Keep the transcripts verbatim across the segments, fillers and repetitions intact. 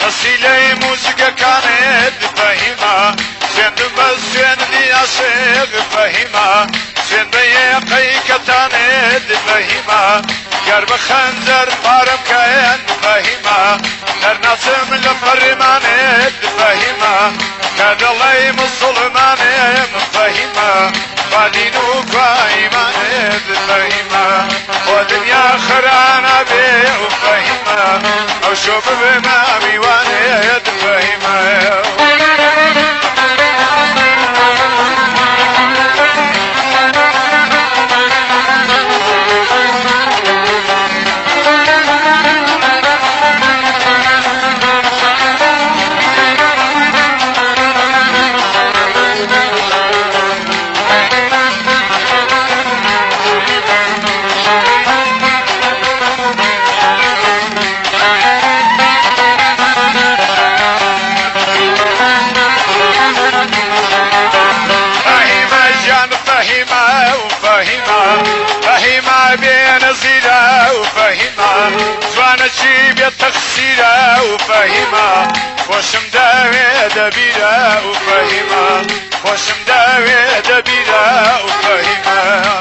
وسيلة موسيقى كانت فهيمة سند بسند ياسق فهيمة سند يقي كتانت فهيمة قرب خنزر فارم كان فهيمة نرناسم لفرمانت فهيمة كاد الله مسلمان فهيمة فدينو قايمانت فهيمة ودنيا خرانا بيه فهيمة او شوف بما بيوانت فهيمة بين زيرة وفهيمة زوانا شيب يتخسيرة وفهيمة وشم داوي دبيرة وفهيمة وشم داوي دبيرة وفهيمة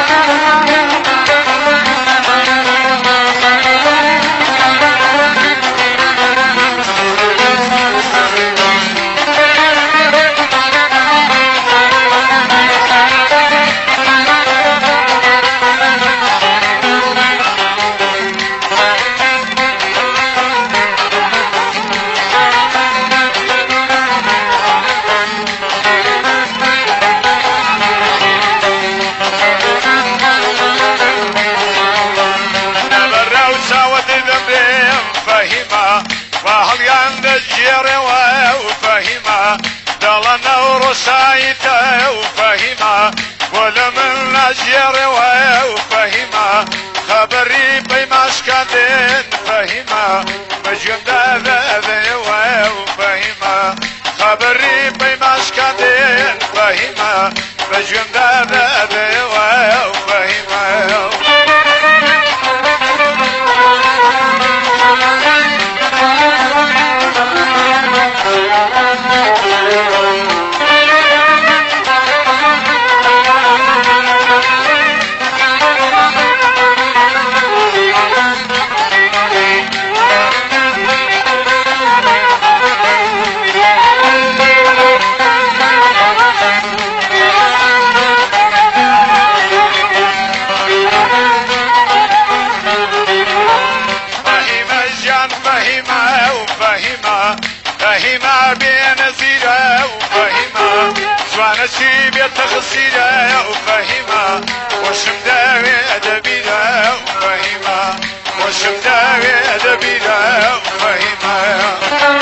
وفهيمة دلنا ورسايته وفهيمة ولا من نجير وفهيمة خبري بمسكتين فهيمة مجيب داذي وفهيمة خبري بمسكتين فهيمة مجيب داذي وفهيمة فهيمة بين زيرة وفهيمة زوانا شيب يتخسيرة وفهيمة وشم داوي دبيرة وفهيمة وشم داوي دبيرة وفهيمة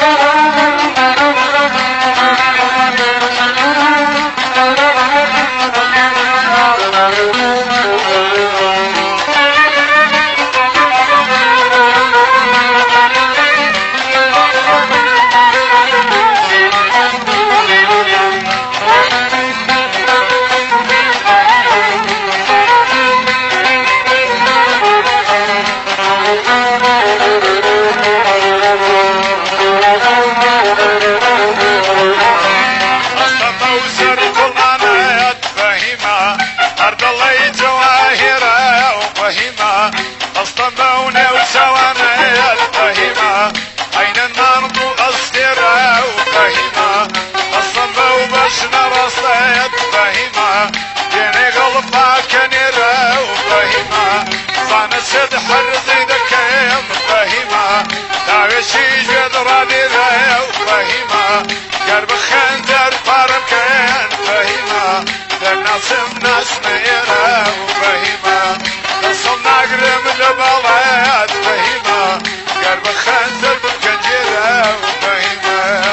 سد حرزي دكيم فهيمة داوشي جد راديرة وفهيمة قرب خنزر فارم كان فهيمة در ناسم ناس ميرة وفهيمة نصم نقرم لبلاد فهيمة قرب خنزر بكنجرة وفهيمة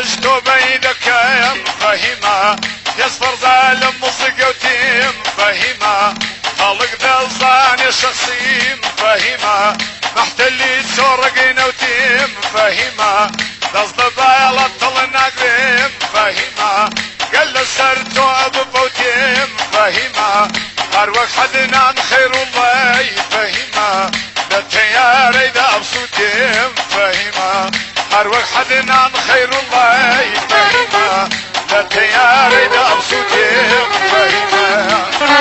تشتو بيدكم فهيمة يصفر ظالم مصقوتيم فهيمة خلق دلصاني شخصيم فهيمة محتلي سورق نوتيم فهيمة تصدب على طل ناقريم فهيمة قال سرتو بفوتيم فهيمة اروق حدنا خير الله فهيمة للتيار اذا ابسوتيم فهيمة اروق حدنا خير الله فهيمة للتيار اذا ابسوتيم فهيمة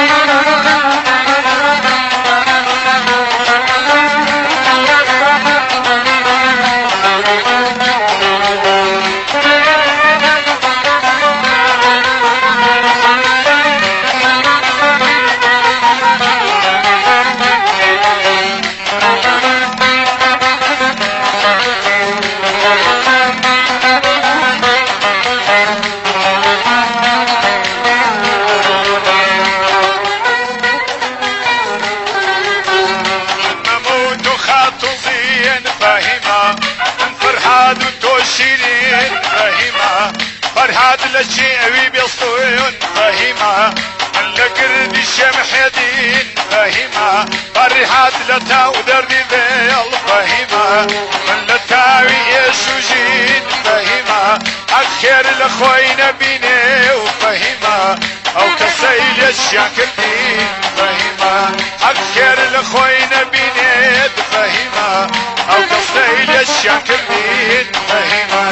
شيرين فهيمة فرحات للشيعي بيصطون فهيمة من لقرد الشمحيدين فهيمة فرحات لتاو دردي ذيل فهيمة من لتاوي يسوجين فهيمة أخير لخوين بيني وفهيمة أو كسيل الشاكردين فهيمة أخير لخوين بيني فهيمة أو كسيل الشاكردين فهيمة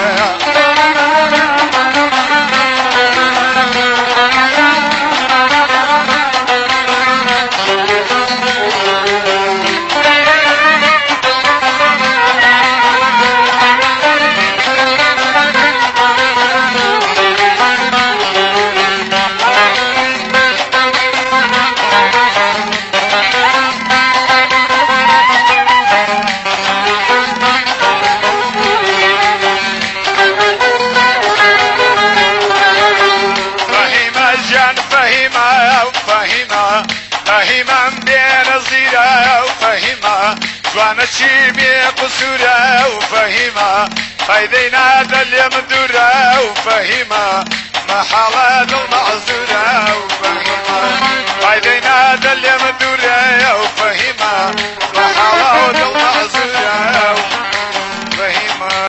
فهيمة بين الزيرة وفهيمة جوانا شيمي قصورة وفهيمة فايدينا دل يمدورة وفهيمة محالات المعزورة